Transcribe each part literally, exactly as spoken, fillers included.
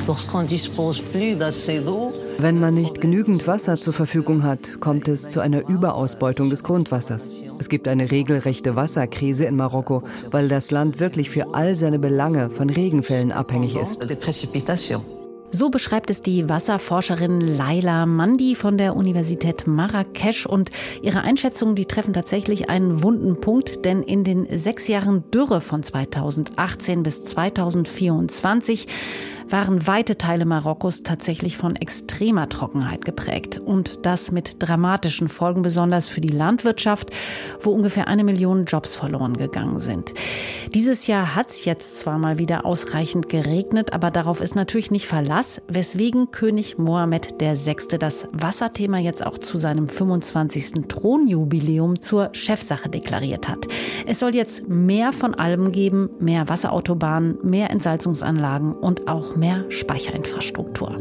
Wenn man nicht genügend Wasser zur Verfügung hat, kommt es zu einer Überausbeutung des Grundwassers. Es gibt eine regelrechte Wasserkrise in Marokko, weil das Land wirklich für all seine Belange von Regenfällen abhängig ist. So beschreibt es die Wasserforscherin Laila Mandi von der Universität Marrakesch. Und ihre Einschätzungen, die treffen tatsächlich einen wunden Punkt, denn in den sechs Jahren Dürre von zweitausendachtzehn bis zweitausendvierundzwanzig waren weite Teile Marokkos tatsächlich von extremer Trockenheit geprägt. Und das mit dramatischen Folgen, besonders für die Landwirtschaft, wo ungefähr eine Million Jobs verloren gegangen sind. Dieses Jahr hat es jetzt zwar mal wieder ausreichend geregnet, aber darauf ist natürlich nicht Verlass, weswegen König Mohammed der Sechste das Wasserthema jetzt auch zu seinem fünfundzwanzigsten Thronjubiläum zur Chefsache deklariert hat. Es soll jetzt mehr von allem geben, mehr Wasserautobahnen, mehr Entsalzungsanlagen und auch mehr Speicherinfrastruktur.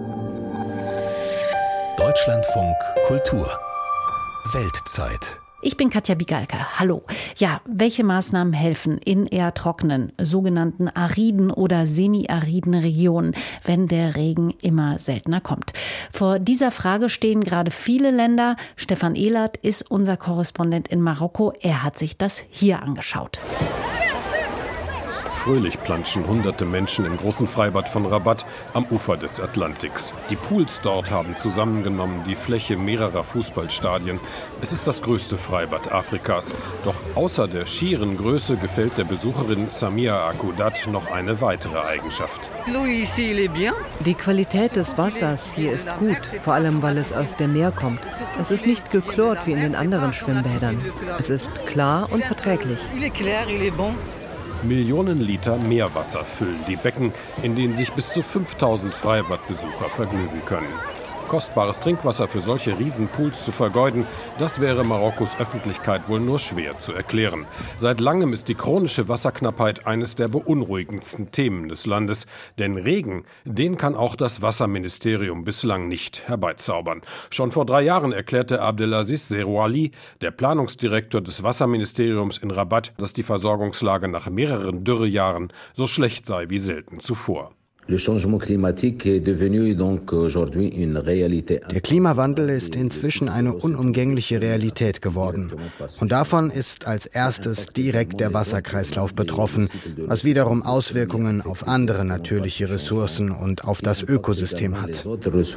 Deutschlandfunk Kultur Weltzeit. Ich bin Katja Bigalka. Hallo. Ja, welche Maßnahmen helfen in eher trockenen, sogenannten ariden oder semi-ariden Regionen, wenn der Regen immer seltener kommt? Vor dieser Frage stehen gerade viele Länder. Stefan Ehlert ist unser Korrespondent in Marokko. Er hat sich das hier angeschaut. Fröhlich planschen hunderte Menschen im großen Freibad von Rabat am Ufer des Atlantiks. Die Pools dort haben zusammengenommen die Fläche mehrerer Fußballstadien. Es ist das größte Freibad Afrikas. Doch außer der schieren Größe gefällt der Besucherin Samia Akudat noch eine weitere Eigenschaft. Die Qualität des Wassers hier ist gut, vor allem weil es aus dem Meer kommt. Es ist nicht gechlort wie in den anderen Schwimmbädern. Es ist klar und verträglich. Millionen Liter Meerwasser füllen die Becken, in denen sich bis zu fünftausend Freibadbesucher vergnügen können. Kostbares Trinkwasser für solche Riesenpools zu vergeuden, das wäre Marokkos Öffentlichkeit wohl nur schwer zu erklären. Seit langem ist die chronische Wasserknappheit eines der beunruhigendsten Themen des Landes. Denn Regen, den kann auch das Wasserministerium bislang nicht herbeizaubern. Schon vor drei Jahren erklärte Abdelaziz Zerouali, der Planungsdirektor des Wasserministeriums in Rabat, dass die Versorgungslage nach mehreren Dürrejahren so schlecht sei wie selten zuvor. Der Klimawandel ist inzwischen eine unumgängliche Realität geworden. Und davon ist als erstes direkt der Wasserkreislauf betroffen, was wiederum Auswirkungen auf andere natürliche Ressourcen und auf das Ökosystem hat.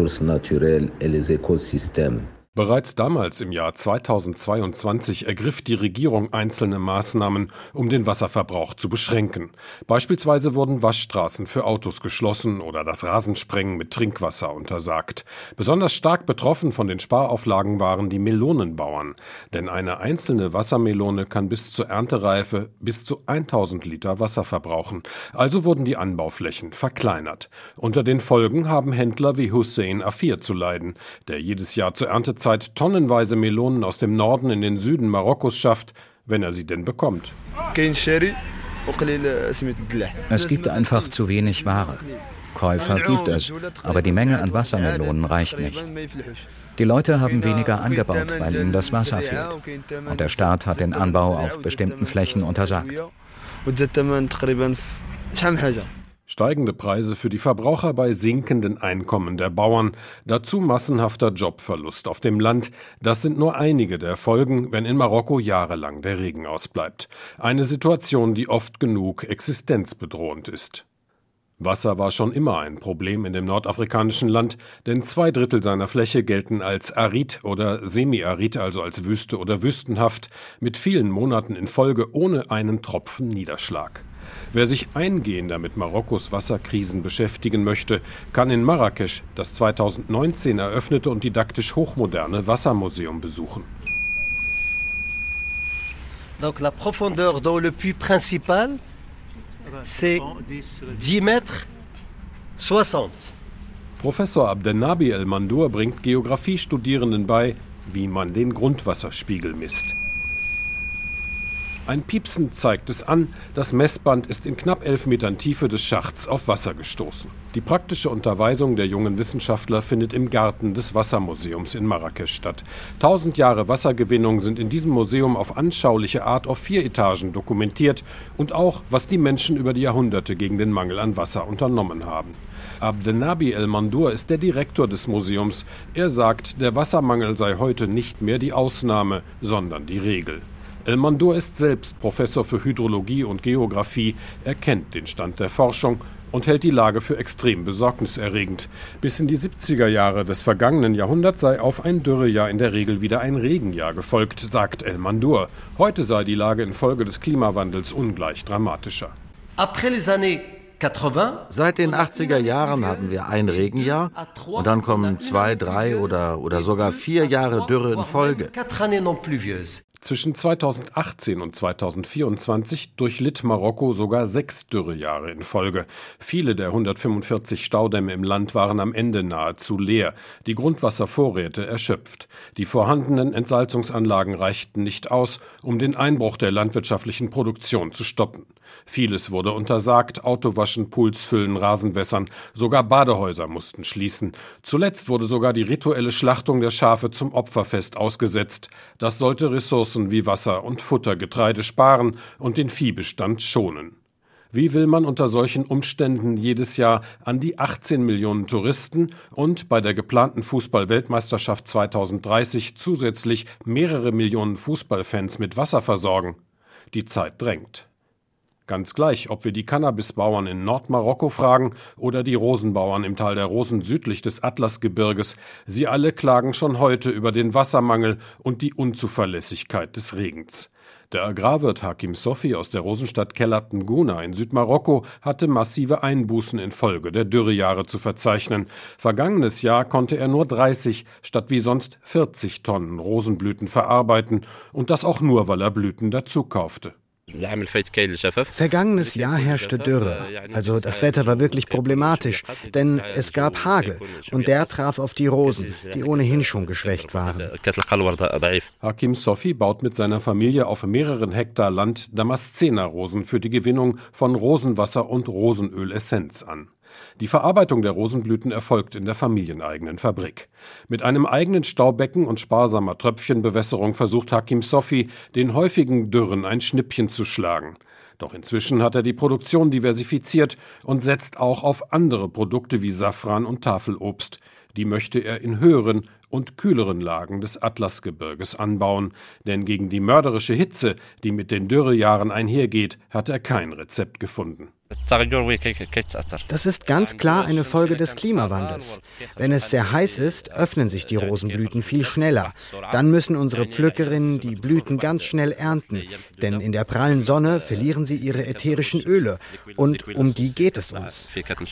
Bereits damals im Jahr zweitausendzweiundzwanzig ergriff die Regierung einzelne Maßnahmen, um den Wasserverbrauch zu beschränken. Beispielsweise wurden Waschstraßen für Autos geschlossen oder das Rasensprengen mit Trinkwasser untersagt. Besonders stark betroffen von den Sparauflagen waren die Melonenbauern. Denn eine einzelne Wassermelone kann bis zur Erntereife bis zu tausend Liter Wasser verbrauchen. Also wurden die Anbauflächen verkleinert. Unter den Folgen haben Händler wie Hussein Afir zu leiden, der jedes Jahr zur Erntezeit tonnenweise Melonen aus dem Norden in den Süden Marokkos schafft, wenn er sie denn bekommt. Es gibt einfach zu wenig Ware. Käufer gibt es, aber die Menge an Wassermelonen reicht nicht. Die Leute haben weniger angebaut, weil ihnen das Wasser fehlt. Und der Staat hat den Anbau auf bestimmten Flächen untersagt. Steigende Preise für die Verbraucher bei sinkenden Einkommen der Bauern, dazu massenhafter Jobverlust auf dem Land. Das sind nur einige der Folgen, wenn in Marokko jahrelang der Regen ausbleibt. Eine Situation, die oft genug existenzbedrohend ist. Wasser war schon immer ein Problem in dem nordafrikanischen Land, denn zwei Drittel seiner Fläche gelten als arid oder semi-arid, also als Wüste oder wüstenhaft, mit vielen Monaten in Folge ohne einen Tropfen Niederschlag. Wer sich eingehender mit Marokkos Wasserkrisen beschäftigen möchte, kann in Marrakesch das zweitausendneunzehn eröffnete und didaktisch hochmoderne Wassermuseum besuchen. Donc la profondeur dans le puits principal, c'est dix mètres soixante. Professor Abdelnabi El Mandour bringt Geografiestudierenden bei, wie man den Grundwasserspiegel misst. Ein Piepsen zeigt es an, das Messband ist in knapp elf Metern Tiefe des Schachts auf Wasser gestoßen. Die praktische Unterweisung der jungen Wissenschaftler findet im Garten des Wassermuseums in Marrakesch statt. Tausend Jahre Wassergewinnung sind in diesem Museum auf anschauliche Art auf vier Etagen dokumentiert und auch, was die Menschen über die Jahrhunderte gegen den Mangel an Wasser unternommen haben. Abdelnabi El-Mandour ist der Direktor des Museums. Er sagt, der Wassermangel sei heute nicht mehr die Ausnahme, sondern die Regel. El-Mandour ist selbst Professor für Hydrologie und Geographie. Er kennt den Stand der Forschung und hält die Lage für extrem besorgniserregend. Bis in die siebziger Jahre des vergangenen Jahrhunderts sei auf ein Dürrejahr in der Regel wieder ein Regenjahr gefolgt, sagt El-Mandour. Heute sei die Lage infolge des Klimawandels ungleich dramatischer. Après les années Seit den achtziger Jahren haben wir ein Regenjahr und dann kommen zwei, drei oder, oder sogar vier Jahre Dürre in Folge. Zwischen zweitausendachtzehn und zweitausendvierundzwanzig durchlitt Marokko sogar sechs Dürrejahre in Folge. Viele der hundertfünfundvierzig Staudämme im Land waren am Ende nahezu leer, die Grundwasservorräte erschöpft. Die vorhandenen Entsalzungsanlagen reichten nicht aus, um den Einbruch der landwirtschaftlichen Produktion zu stoppen. Vieles wurde untersagt, Autowaschen, Pools füllen, Rasenwässern, sogar Badehäuser mussten schließen. Zuletzt wurde sogar die rituelle Schlachtung der Schafe zum Opferfest ausgesetzt. Das sollte Ressourcen wie Wasser und Futter, Getreide sparen und den Viehbestand schonen. Wie will man unter solchen Umständen jedes Jahr an die achtzehn Millionen Touristen und bei der geplanten Fußball-Weltmeisterschaft zweitausenddreißig zusätzlich mehrere Millionen Fußballfans mit Wasser versorgen? Die Zeit drängt. Ganz gleich, ob wir die Cannabisbauern in Nordmarokko fragen oder die Rosenbauern im Tal der Rosen südlich des Atlasgebirges, sie alle klagen schon heute über den Wassermangel und die Unzuverlässigkeit des Regens. Der Agrarwirt Hakim Sofi aus der Rosenstadt Kellat Nguna in Südmarokko hatte massive Einbußen infolge der Dürrejahre zu verzeichnen. Vergangenes Jahr konnte er nur dreißig statt wie sonst vierzig Tonnen Rosenblüten verarbeiten und das auch nur, weil er Blüten dazu kaufte. Vergangenes Jahr herrschte Dürre, also das Wetter war wirklich problematisch, denn es gab Hagel und der traf auf die Rosen, die ohnehin schon geschwächt waren. Hakim Sofi baut mit seiner Familie auf mehreren Hektar Land Damaszener-Rosen für die Gewinnung von Rosenwasser und Rosenölessenz an. Die Verarbeitung der Rosenblüten erfolgt in der familieneigenen Fabrik. Mit einem eigenen Staubecken und sparsamer Tröpfchenbewässerung versucht Hakim Sofi, den häufigen Dürren ein Schnippchen zu schlagen. Doch inzwischen hat er die Produktion diversifiziert und setzt auch auf andere Produkte wie Safran und Tafelobst. Die möchte er in höheren und kühleren Lagen des Atlasgebirges anbauen, denn gegen die mörderische Hitze, die mit den Dürrejahren einhergeht, hat er kein Rezept gefunden. Das ist ganz klar eine Folge des Klimawandels. Wenn es sehr heiß ist, öffnen sich die Rosenblüten viel schneller. Dann müssen unsere Pflückerinnen die Blüten ganz schnell ernten, denn in der prallen Sonne verlieren sie ihre ätherischen Öle. Und um die geht es uns.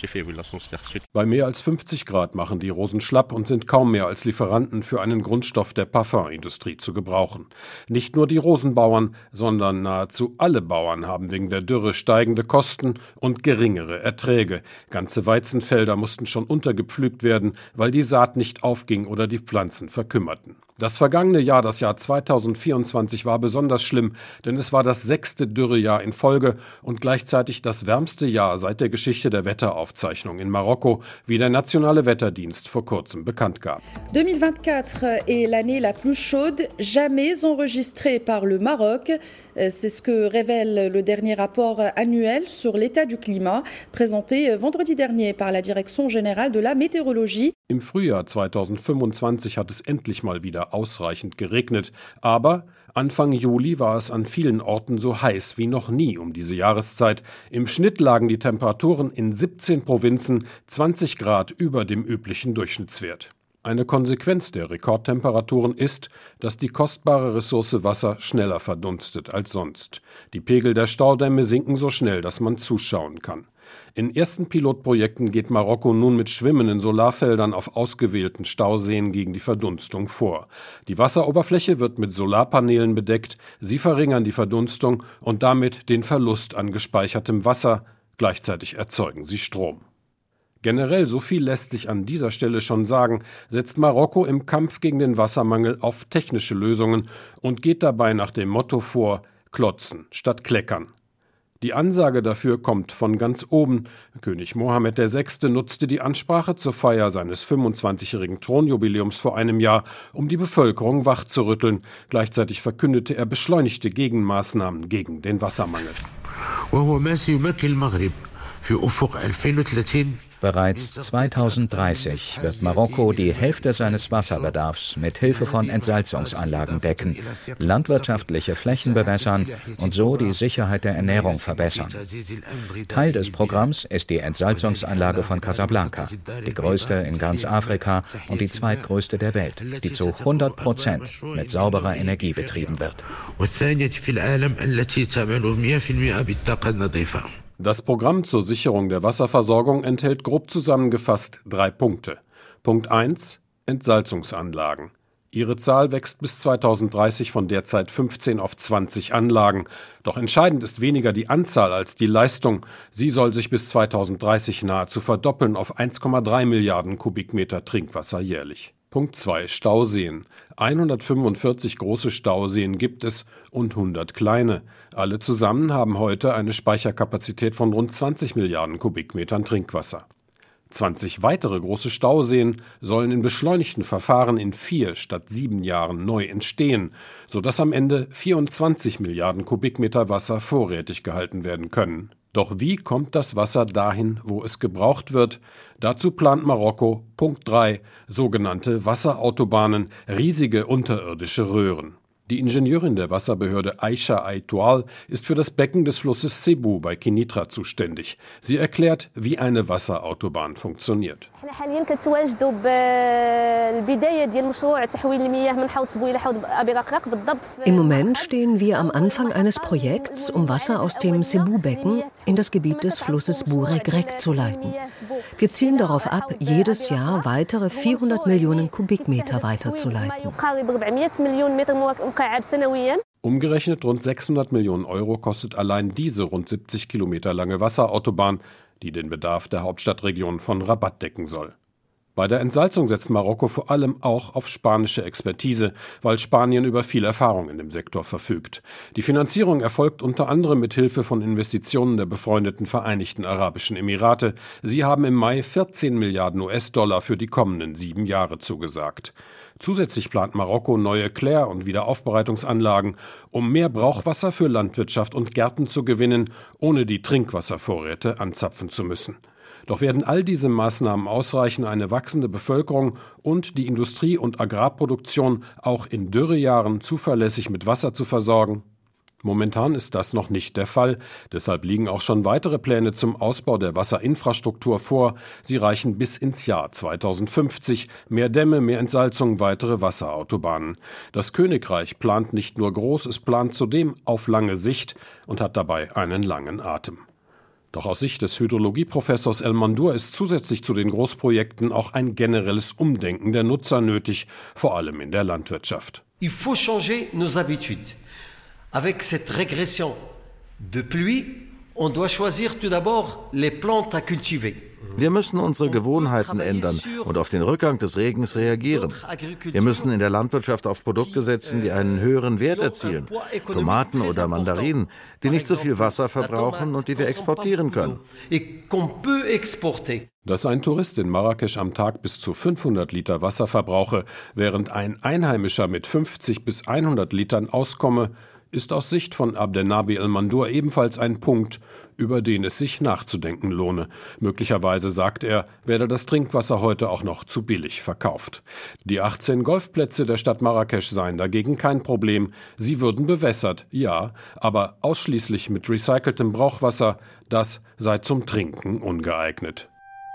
Bei mehr als fünfzig Grad machen die Rosen schlapp und sind kaum mehr als Lieferanten für einen Grundstoff der Parfümindustrie zu gebrauchen. Nicht nur die Rosenbauern, sondern nahezu alle Bauern haben wegen der Dürre steigende Kosten und geringere Erträge. Ganze Weizenfelder mussten schon untergepflügt werden, weil die Saat nicht aufging oder die Pflanzen verkümmerten. Das vergangene Jahr, das Jahr zweitausendvierundzwanzig, war besonders schlimm, denn es war das sechste Dürrejahr in Folge und gleichzeitig das wärmste Jahr seit der Geschichte der Wetteraufzeichnung in Marokko, wie der Nationale Wetterdienst vor kurzem bekannt gab. deux mille vingt-quatre est l'année la plus chaude jamais enregistrée par le Maroc. C'est ce que révèle le dernier rapport annuel sur l'état du climat, présenté vendredi dernier par la Direction générale de la Météorologie. Im Frühjahr zweitausendfünfundzwanzig hat es endlich mal wieder ausreichend geregnet, aber Anfang Juli war es an vielen Orten so heiß wie noch nie um diese Jahreszeit. Im Schnitt lagen die Temperaturen in siebzehn Provinzen zwanzig Grad über dem üblichen Durchschnittswert. Eine Konsequenz der Rekordtemperaturen ist, dass die kostbare Ressource Wasser schneller verdunstet als sonst. Die Pegel der Staudämme sinken so schnell, dass man zuschauen kann. In ersten Pilotprojekten geht Marokko nun mit schwimmenden Solarfeldern auf ausgewählten Stauseen gegen die Verdunstung vor. Die Wasseroberfläche wird mit Solarpanelen bedeckt, sie verringern die Verdunstung und damit den Verlust an gespeichertem Wasser, gleichzeitig erzeugen sie Strom. Generell, so viel lässt sich an dieser Stelle schon sagen, setzt Marokko im Kampf gegen den Wassermangel auf technische Lösungen und geht dabei nach dem Motto vor: klotzen statt kleckern. Die Ansage dafür kommt von ganz oben. König Mohammed der Sechste nutzte die Ansprache zur Feier seines fünfundzwanzigjährigen Thronjubiläums vor einem Jahr, um die Bevölkerung wachzurütteln. Gleichzeitig verkündete er beschleunigte Gegenmaßnahmen gegen den Wassermangel. Bereits zweitausenddreißig wird Marokko die Hälfte seines Wasserbedarfs mit Hilfe von Entsalzungsanlagen decken, landwirtschaftliche Flächen bewässern und so die Sicherheit der Ernährung verbessern. Teil des Programms ist die Entsalzungsanlage von Casablanca, die größte in ganz Afrika und die zweitgrößte der Welt, die zu hundert Prozent mit sauberer Energie betrieben wird. Das Programm zur Sicherung der Wasserversorgung enthält grob zusammengefasst drei Punkte. Punkt eins: Entsalzungsanlagen. Ihre Zahl wächst bis zweitausenddreißig von derzeit fünfzehn auf zwanzig Anlagen. Doch entscheidend ist weniger die Anzahl als die Leistung. Sie soll sich bis zweitausenddreißig nahezu verdoppeln auf eins Komma drei Milliarden Kubikmeter Trinkwasser jährlich. Punkt zwei: Stauseen. hundertfünfundvierzig große Stauseen gibt es und hundert kleine. Alle zusammen haben heute eine Speicherkapazität von rund zwanzig Milliarden Kubikmetern Trinkwasser. zwanzig weitere große Stauseen sollen in beschleunigten Verfahren in vier statt sieben Jahren neu entstehen, sodass am Ende vierundzwanzig Milliarden Kubikmeter Wasser vorrätig gehalten werden können. Doch wie kommt das Wasser dahin, wo es gebraucht wird? Dazu plant Marokko Punkt drei, sogenannte Wasserautobahnen, riesige unterirdische Röhren. Die Ingenieurin der Wasserbehörde Aisha Aitoual ist für das Becken des Flusses Sebou bei Kenitra zuständig. Sie erklärt, wie eine Wasserautobahn funktioniert. Im Moment stehen wir am Anfang eines Projekts, um Wasser aus dem Sebou-Becken in das Gebiet des Flusses Bouregreg zu leiten. Wir zielen darauf ab, jedes Jahr weitere vierhundert Millionen Kubikmeter weiterzuleiten. Umgerechnet rund sechshundert Millionen Euro kostet allein diese rund siebzig Kilometer lange Wasserautobahn, die den Bedarf der Hauptstadtregion von Rabat decken soll. Bei der Entsalzung setzt Marokko vor allem auch auf spanische Expertise, weil Spanien über viel Erfahrung in dem Sektor verfügt. Die Finanzierung erfolgt unter anderem mit Hilfe von Investitionen der befreundeten Vereinigten Arabischen Emirate. Sie haben im Mai vierzehn Milliarden U S-Dollar für die kommenden sieben Jahre zugesagt. Zusätzlich plant Marokko neue Klär- und Wiederaufbereitungsanlagen, um mehr Brauchwasser für Landwirtschaft und Gärten zu gewinnen, ohne die Trinkwasservorräte anzapfen zu müssen. Doch werden all diese Maßnahmen ausreichen, eine wachsende Bevölkerung und die Industrie- und Agrarproduktion auch in Dürrejahren zuverlässig mit Wasser zu versorgen? Momentan ist das noch nicht der Fall. Deshalb liegen auch schon weitere Pläne zum Ausbau der Wasserinfrastruktur vor. Sie reichen bis ins Jahr zweitausendfünfzig. Mehr Dämme, mehr Entsalzung, weitere Wasserautobahnen. Das Königreich plant nicht nur groß, es plant zudem auf lange Sicht und hat dabei einen langen Atem. Doch aus Sicht des Hydrologieprofessors El Mandour ist zusätzlich zu den Großprojekten auch ein generelles Umdenken der Nutzer nötig, vor allem in der Landwirtschaft. Il faut changer nos habitudes. Avec cette régression de pluie, on doit choisir tout d'abord les plantes à cultiver. Wir müssen unsere Gewohnheiten ändern und auf den Rückgang des Regens reagieren. Wir müssen in der Landwirtschaft auf Produkte setzen, die einen höheren Wert erzielen. Tomaten oder Mandarinen, die nicht so viel Wasser verbrauchen und die wir exportieren können. Dass ein Tourist in Marrakesch am Tag bis zu fünfhundert Liter Wasser verbrauche, während ein Einheimischer mit fünfzig bis hundert Litern auskomme, ist aus Sicht von Abdelnaby El Mandour ebenfalls ein Punkt, über den es sich nachzudenken lohne. Möglicherweise, sagt er, werde das Trinkwasser heute auch noch zu billig verkauft. Die achtzehn Golfplätze der Stadt Marrakesch seien dagegen kein Problem. Sie würden bewässert, ja, aber ausschließlich mit recyceltem Brauchwasser. Das sei zum Trinken ungeeignet.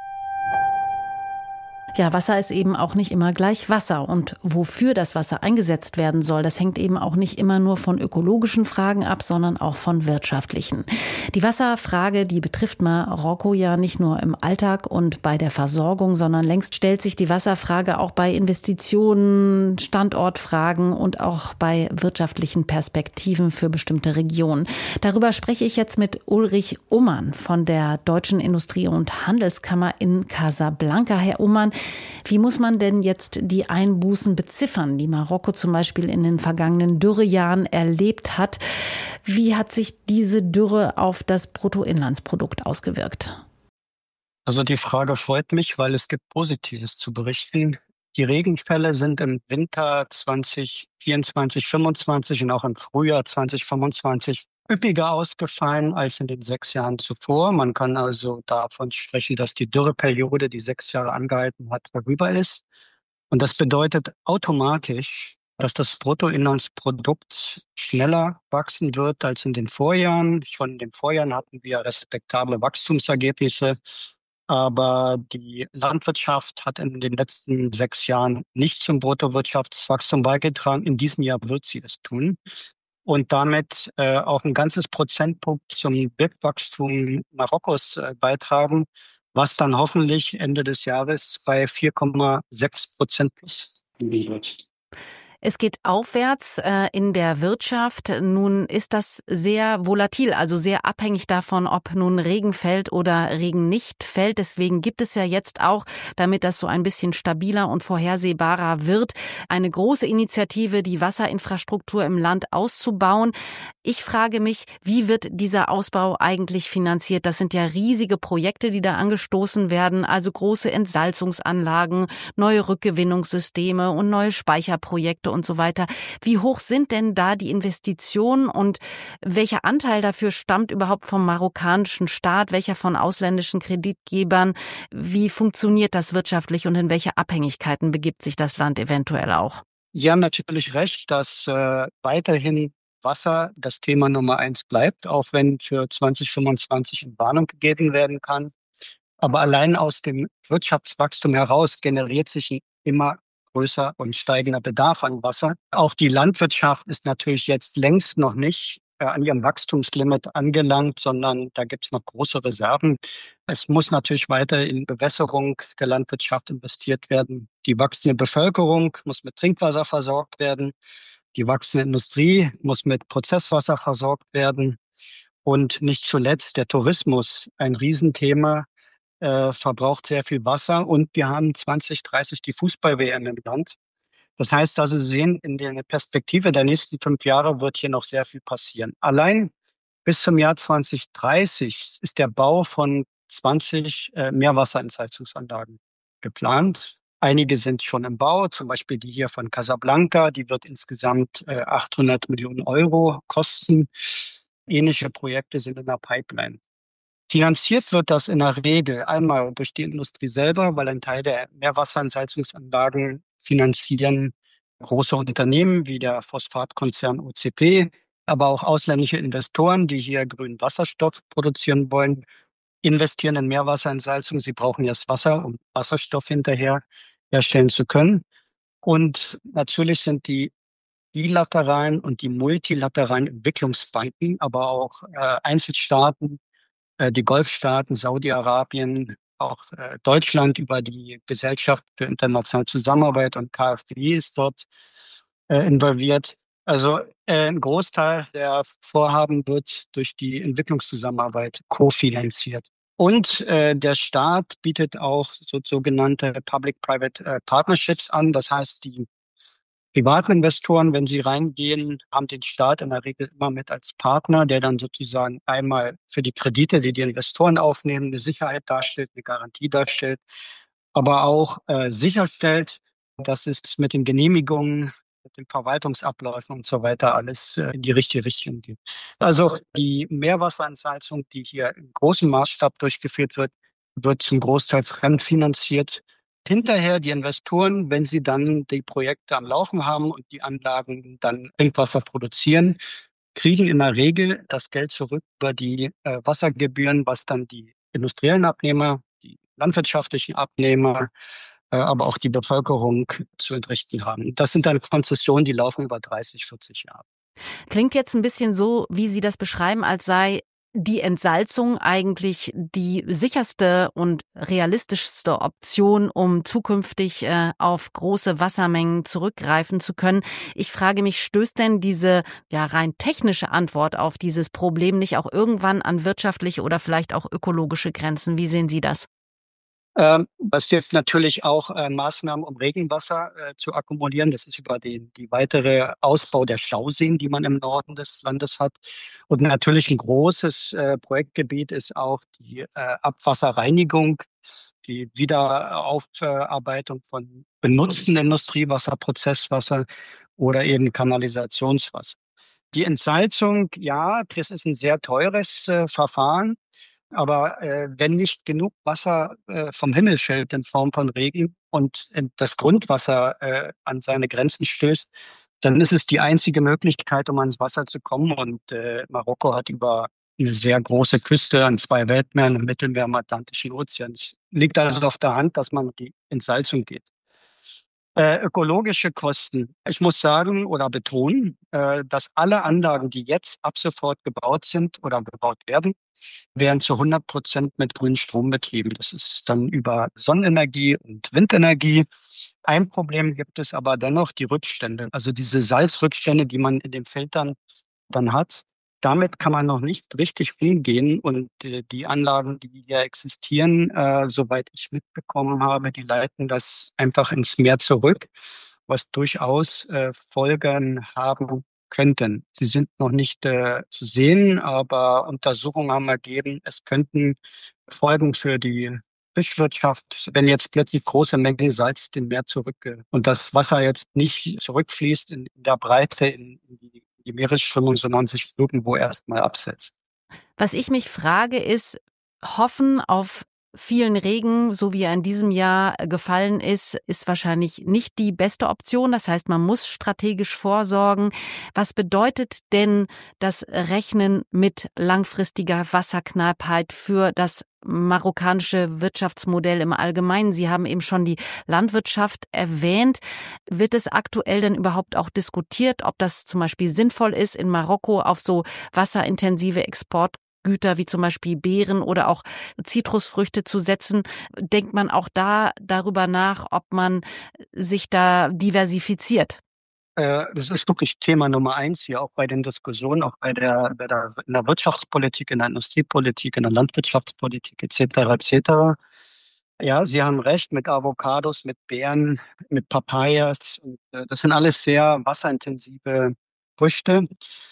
Ja, Wasser ist eben auch nicht immer gleich Wasser. Und wofür das Wasser eingesetzt werden soll, das hängt eben auch nicht immer nur von ökologischen Fragen ab, sondern auch von wirtschaftlichen. Die Wasserfrage, die betrifft Marokko ja nicht nur im Alltag und bei der Versorgung, sondern längst stellt sich die Wasserfrage auch bei Investitionen, Standortfragen und auch bei wirtschaftlichen Perspektiven für bestimmte Regionen. Darüber spreche ich jetzt mit Ulrich Ummern von der Deutschen Industrie- und Handelskammer in Casablanca. Herr Ummern, Wie muss man denn jetzt die Einbußen beziffern, die Marokko zum Beispiel in den vergangenen Dürrejahren erlebt hat? Wie hat sich diese Dürre auf das Bruttoinlandsprodukt ausgewirkt? Also die Frage freut mich, weil es gibt Positives zu berichten. Die Regenfälle sind im Winter zwanzig vierundzwanzig fünfundzwanzig und auch im Frühjahr zwanzig fünfundzwanzig üppiger ausgefallen als in den sechs Jahren zuvor. Man kann also davon sprechen, dass die Dürreperiode, die sechs Jahre angehalten hat, vorüber ist. Und das bedeutet automatisch, dass das Bruttoinlandsprodukt schneller wachsen wird als in den Vorjahren. Schon in den Vorjahren hatten wir respektable Wachstumsergebnisse. Aber die Landwirtschaft hat in den letzten sechs Jahren nicht zum Bruttowirtschaftswachstum beigetragen. In diesem Jahr wird sie es tun. Und damit äh, auch ein ganzes Prozentpunkt zum B I P-Wachstum Marokkos äh, beitragen, was dann hoffentlich Ende des Jahres bei vier Komma sechs Prozent plus liegen wird. Es geht aufwärts äh, in der Wirtschaft. Nun ist das sehr volatil, also sehr abhängig davon, ob nun Regen fällt oder Regen nicht fällt. Deswegen gibt es ja jetzt auch, damit das so ein bisschen stabiler und vorhersehbarer wird, eine große Initiative, die Wasserinfrastruktur im Land auszubauen. Ich frage mich, wie wird dieser Ausbau eigentlich finanziert? Das sind ja riesige Projekte, die da angestoßen werden, also große Entsalzungsanlagen, neue Rückgewinnungssysteme und neue Speicherprojekte und so weiter. Wie hoch sind denn da die Investitionen und welcher Anteil dafür stammt überhaupt vom marokkanischen Staat, welcher von ausländischen Kreditgebern? Wie funktioniert das wirtschaftlich und in welche Abhängigkeiten begibt sich das Land eventuell auch? Sie haben natürlich recht, dass äh, weiterhin Wasser das Thema Nummer eins bleibt, auch wenn für zwanzig fünfundzwanzig in Warnung gegeben werden kann. Aber allein aus dem Wirtschaftswachstum heraus generiert sich ein immer größer und steigender Bedarf an Wasser. Auch die Landwirtschaft ist natürlich jetzt längst noch nicht äh, an ihrem Wachstumslimit angelangt, sondern da gibt es noch große Reserven. Es muss natürlich weiter in Bewässerung der Landwirtschaft investiert werden. Die wachsende Bevölkerung muss mit Trinkwasser versorgt werden. Die wachsende Industrie muss mit Prozesswasser versorgt werden. Und nicht zuletzt der Tourismus, ein Riesenthema, Äh, verbraucht sehr viel Wasser und wir haben zwanzig dreißig die Fußball-W M im Land. Das heißt also, Sie sehen, in der Perspektive der nächsten fünf Jahre wird hier noch sehr viel passieren. Allein bis zum Jahr zwanzig dreißig ist der Bau von zwanzig äh, Meerwasserentsalzungsanlagen geplant. Einige sind schon im Bau, zum Beispiel die hier von Casablanca, die wird insgesamt äh, achthundert Millionen Euro kosten. Ähnliche Projekte sind in der Pipeline. Finanziert wird das in der Regel einmal durch die Industrie selber, weil ein Teil der Meerwasserentsalzungsanlagen finanzieren große Unternehmen wie der Phosphatkonzern O C P, aber auch ausländische Investoren, die hier grünen Wasserstoff produzieren wollen, investieren in Meerwasserentsalzung. Sie brauchen erst Wasser, um Wasserstoff hinterher herstellen zu können. Und natürlich sind die bilateralen und die multilateralen Entwicklungsbanken, aber auch äh, Einzelstaaten, die Golfstaaten, Saudi-Arabien, auch äh, Deutschland über die Gesellschaft für internationale Zusammenarbeit und K f W ist dort äh, involviert. Also äh, ein Großteil der Vorhaben wird durch die Entwicklungszusammenarbeit kofinanziert. Und äh, der Staat bietet auch so, sogenannte Public-Private äh, Partnerships an. Das heißt, die privaten Investoren, wenn sie reingehen, haben den Staat in der Regel immer mit als Partner, der dann sozusagen einmal für die Kredite, die die Investoren aufnehmen, eine Sicherheit darstellt, eine Garantie darstellt, aber auch äh, sicherstellt, dass es mit den Genehmigungen, mit den Verwaltungsabläufen und so weiter alles äh, in die richtige Richtung geht. Also die Meerwasserentsalzung, die hier im großen Maßstab durchgeführt wird, wird zum Großteil fremdfinanziert. Hinterher die Investoren, wenn sie dann die Projekte am Laufen haben und die Anlagen dann Trinkwasser produzieren, kriegen in der Regel das Geld zurück über die äh, Wassergebühren, was dann die industriellen Abnehmer, die landwirtschaftlichen Abnehmer, äh, aber auch die Bevölkerung zu entrichten haben. Das sind dann Konzessionen, die laufen über dreißig, vierzig Jahre. Klingt jetzt ein bisschen so, wie Sie das beschreiben, als sei die Entsalzung eigentlich die sicherste und realistischste Option, um zukünftig äh, auf große Wassermengen zurückgreifen zu können. Ich frage mich, stößt denn diese ja rein technische Antwort auf dieses Problem nicht auch irgendwann an wirtschaftliche oder vielleicht auch ökologische Grenzen? Wie sehen Sie das? Ähm, es gibt natürlich auch äh, Maßnahmen, um Regenwasser äh, zu akkumulieren. Das ist über den die weitere Ausbau der Stauseen, die man im Norden des Landes hat. Und natürlich ein großes äh, Projektgebiet ist auch die äh, Abwasserreinigung, die Wiederaufarbeitung von benutzten Industriewasser, Prozesswasser oder eben Kanalisationswasser. Die Entsalzung, ja, das ist ein sehr teures äh, Verfahren. Aber äh, wenn nicht genug Wasser äh, vom Himmel fällt in Form von Regen und äh, das Grundwasser äh, an seine Grenzen stößt, dann ist es die einzige Möglichkeit, um ans Wasser zu kommen. Und äh, Marokko hat über eine sehr große Küste an zwei Weltmeeren, im Mittelmeer, im Atlantischen Ozean. Es liegt also auf der Hand, dass man in die Entsalzung geht. Äh, ökologische Kosten. Ich muss sagen oder betonen, äh, dass alle Anlagen, die jetzt ab sofort gebaut sind oder gebaut werden, werden zu hundert Prozent mit grünem Strom betrieben. Das ist dann über Sonnenenergie und Windenergie. Ein Problem gibt es aber dennoch, die Rückstände, also diese Salzrückstände, die man in den Filtern dann hat. Damit kann man noch nicht richtig umgehen und äh, die Anlagen, die hier existieren, äh, soweit ich mitbekommen habe, die leiten das einfach ins Meer zurück, was durchaus äh, Folgen haben könnten. Sie sind noch nicht äh, zu sehen, aber Untersuchungen haben ergeben, es könnten Folgen für die Fischwirtschaft, wenn jetzt plötzlich große Mengen Salz den Meer zurück und das Wasser jetzt nicht zurückfließt in, in der Breite in, in die die Meeresströmung, sondern sich irgendwo erstmal absetzt. Was ich mich frage, ist, hoffen auf vielen Regen, so wie er in diesem Jahr gefallen ist, ist wahrscheinlich nicht die beste Option. Das heißt, man muss strategisch vorsorgen. Was bedeutet denn das Rechnen mit langfristiger Wasserknappheit für das marokkanische Wirtschaftsmodell im Allgemeinen? Sie haben eben schon die Landwirtschaft erwähnt. Wird es aktuell denn überhaupt auch diskutiert, ob das zum Beispiel sinnvoll ist, in Marokko auf so wasserintensive Exportgüter wie zum Beispiel Beeren oder auch Zitrusfrüchte zu setzen? Denkt man auch da darüber nach, ob man sich da diversifiziert? Das ist wirklich Thema Nummer eins hier, auch bei den Diskussionen, auch bei der, bei der, in der Wirtschaftspolitik, in der Industriepolitik, in der Landwirtschaftspolitik et cetera et cetera. Ja, Sie haben recht, mit Avocados, mit Beeren, mit Papayas. Und, äh, das sind alles sehr wasserintensive Früchte.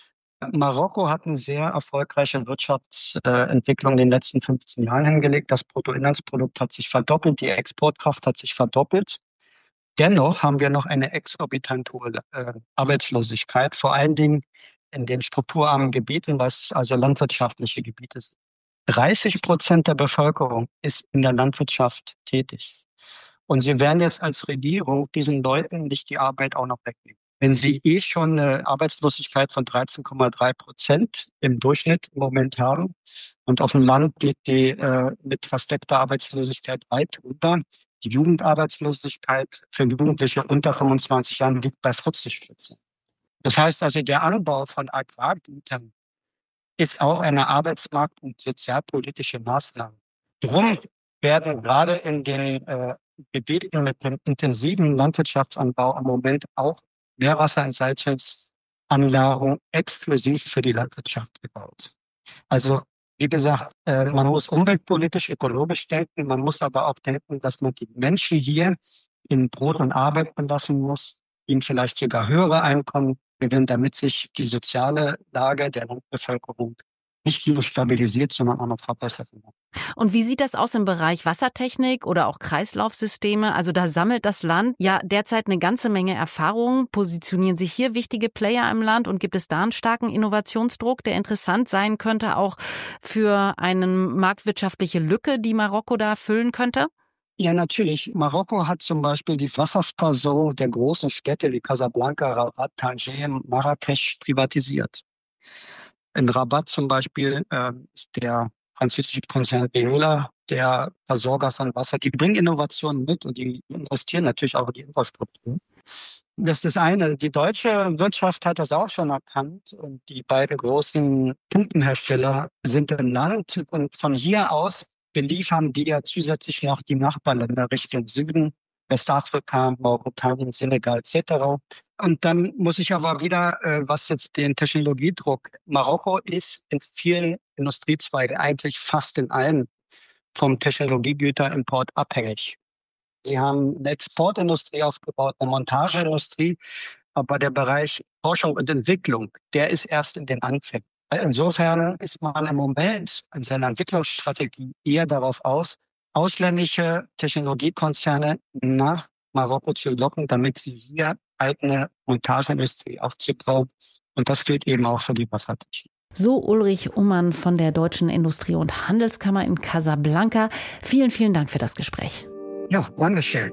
Marokko hat eine sehr erfolgreiche Wirtschaftsentwicklung in den letzten fünfzehn Jahren hingelegt. Das Bruttoinlandsprodukt hat sich verdoppelt, die Exportkraft hat sich verdoppelt. Dennoch haben wir noch eine exorbitant hohe äh, Arbeitslosigkeit, vor allen Dingen in den strukturarmen Gebieten, was also landwirtschaftliche Gebiete sind. dreißig Prozent der Bevölkerung ist in der Landwirtschaft tätig. Und Sie werden jetzt als Regierung diesen Leuten nicht die Arbeit auch noch wegnehmen. Wenn Sie eh schon eine Arbeitslosigkeit von dreizehn Komma drei Prozent im Durchschnitt im Moment haben und auf dem Land liegt die äh, mit versteckter Arbeitslosigkeit weit unter. Die Jugendarbeitslosigkeit für Jugendliche unter fünfundzwanzig Jahren liegt bei vierzig Prozent. Das heißt also, der Anbau von Agrargütern ist auch eine arbeitsmarkt- und sozialpolitische Maßnahme. Darum werden gerade in den äh, Gebieten mit dem intensiven Landwirtschaftsanbau im Moment auch Meerwasserentsalzungsanlagen exklusiv für die Landwirtschaft gebaut. Also wie gesagt, äh, man muss umweltpolitisch, ökologisch denken, man muss aber auch denken, dass man die Menschen hier in Brot und Arbeit belassen muss, ihnen vielleicht sogar höhere Einkommen gewinnen, damit sich die soziale Lage der Landbevölkerung nicht nur stabilisiert, sondern auch noch verbessert. Und wie sieht das aus im Bereich Wassertechnik oder auch Kreislaufsysteme? Also da sammelt das Land ja derzeit eine ganze Menge Erfahrung. Positionieren sich hier wichtige Player im Land und gibt es da einen starken Innovationsdruck, der interessant sein könnte, auch für eine marktwirtschaftliche Lücke, die Marokko da füllen könnte? Ja, natürlich. Marokko hat zum Beispiel die Wasserversorgung der großen Städte wie Casablanca, Rabat, Tanger, Marrakesch privatisiert. In Rabat zum Beispiel äh, ist der französische Konzern Veolia der Versorger von Wasser. Die bringen Innovationen mit und die investieren natürlich auch in die Infrastruktur. Das ist das eine. Die deutsche Wirtschaft hat das auch schon erkannt und die beiden großen Pumpenhersteller sind im Land und von hier aus beliefern die ja zusätzlich noch die Nachbarländer Richtung Süden, Westafrika, Mauretanien, Senegal et cetera. Und dann muss ich aber wieder, äh, was jetzt den Technologiedruck, Marokko ist in vielen Industriezweigen, eigentlich fast in allen vom Technologiegüterimport abhängig. Sie haben eine Exportindustrie aufgebaut, eine Montageindustrie, aber der Bereich Forschung und Entwicklung, der ist erst in den Anfängen. Insofern ist man im Moment in seiner Entwicklungsstrategie eher darauf aus, ausländische Technologiekonzerne nach Marokko zu locken, damit sie hier eigene Montageindustrie aufzubauen. Und das gilt eben auch für die Wassertechnik. So Ulrich Umann von der Deutschen Industrie- und Handelskammer in Casablanca. Vielen, vielen Dank für das Gespräch. Ja, danke schön.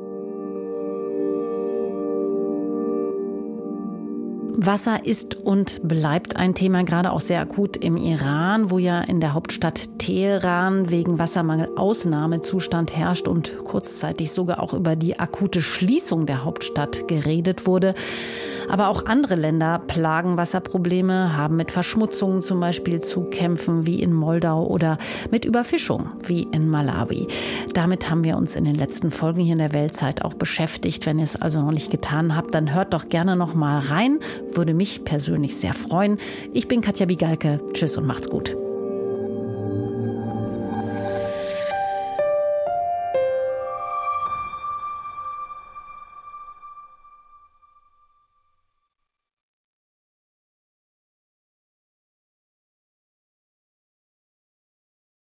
Wasser ist und bleibt ein Thema, gerade auch sehr akut im Iran, wo ja in der Hauptstadt Teheran wegen Wassermangel Ausnahmezustand herrscht und kurzzeitig sogar auch über die akute Schließung der Hauptstadt geredet wurde. Aber auch andere Länder plagen Wasserprobleme, haben mit Verschmutzungen zum Beispiel zu kämpfen, wie in Moldau, oder mit Überfischung, wie in Malawi. Damit haben wir uns in den letzten Folgen hier in der Weltzeit auch beschäftigt. Wenn ihr es also noch nicht getan habt, dann hört doch gerne noch mal rein. Würde mich persönlich sehr freuen. Ich bin Katja Bigalke. Tschüss und macht's gut.